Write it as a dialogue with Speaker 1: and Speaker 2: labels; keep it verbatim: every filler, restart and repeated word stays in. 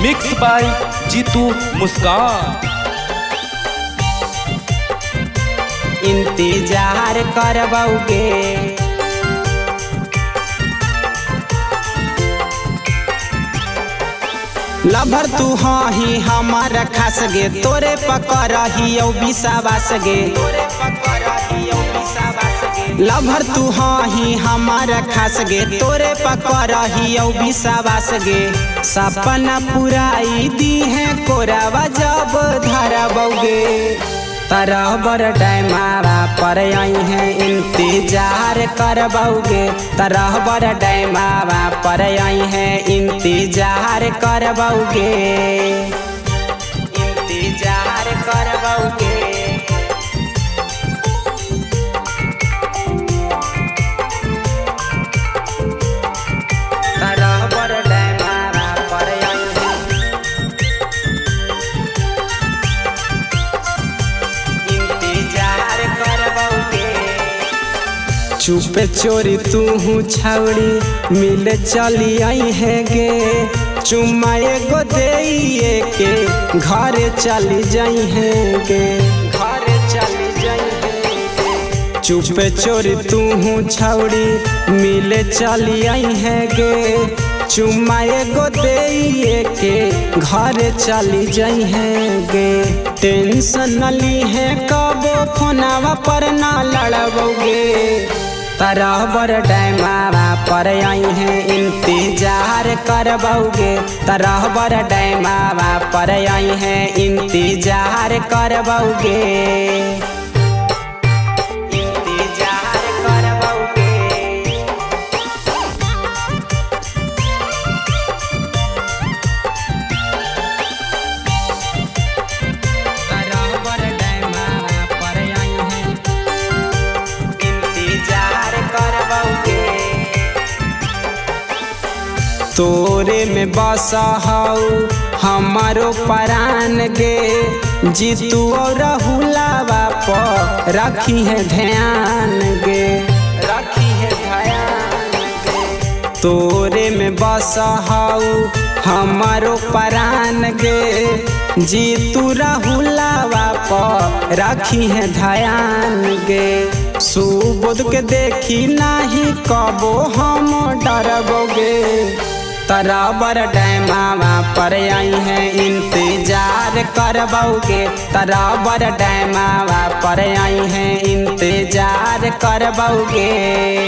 Speaker 1: Mix by Jitu मुस्कान।
Speaker 2: इंतजार करबौगे lover तू हाँ ही हमारा खास गे तोरे पकड़ही विश्वास गे लभर तू हाँ ही हमारा खास गे तोरे पकड़ही विश्वास गे सपना पुराई दी है कोरावा जब धरबौगे तरह बर डैमावा पर आई है इंतजार करबौगे तरह बर डैमावा पर आई है इंतजार करबौगे इंतजार करबौगे तरह बर डैमावा पर आई चुपे चोरी तू हूँ छावड़ी मिले चली आई है गे चुम्मा एगो दे के घरे चली जाई है गे घरे चली जाई है गे चुपे चोरी तू हूँ छावड़ी मिले चली आई है गे चुम्मा एगो दे के घरे चली जाई है गे टेंशन न ली है कबो फोनावा पर ना लड़बोगे तरह बर डैमावा पर आई है इंतजार करबौगे तरह बर डैमावा पर आई है इंतजार करबौगे इंतजार करबौगे तरह बर डैमावा पर आई है तोरे में बसा हाउ हमारो परान गे जीतू और राहुलावा पर रखी है ध्यान गे रखी है ध्यान गे तोरे में बसा हाउ हमारो परान गे जीतू राहुलावा पर रखी है ध्यान गे सुबोध के देखी नहीं कबो हम डरबोगे तरह बर डैमावा पर आई है इंतजार करबौगे तरह बर डैमावा पर आई है इंतजार करबौगे।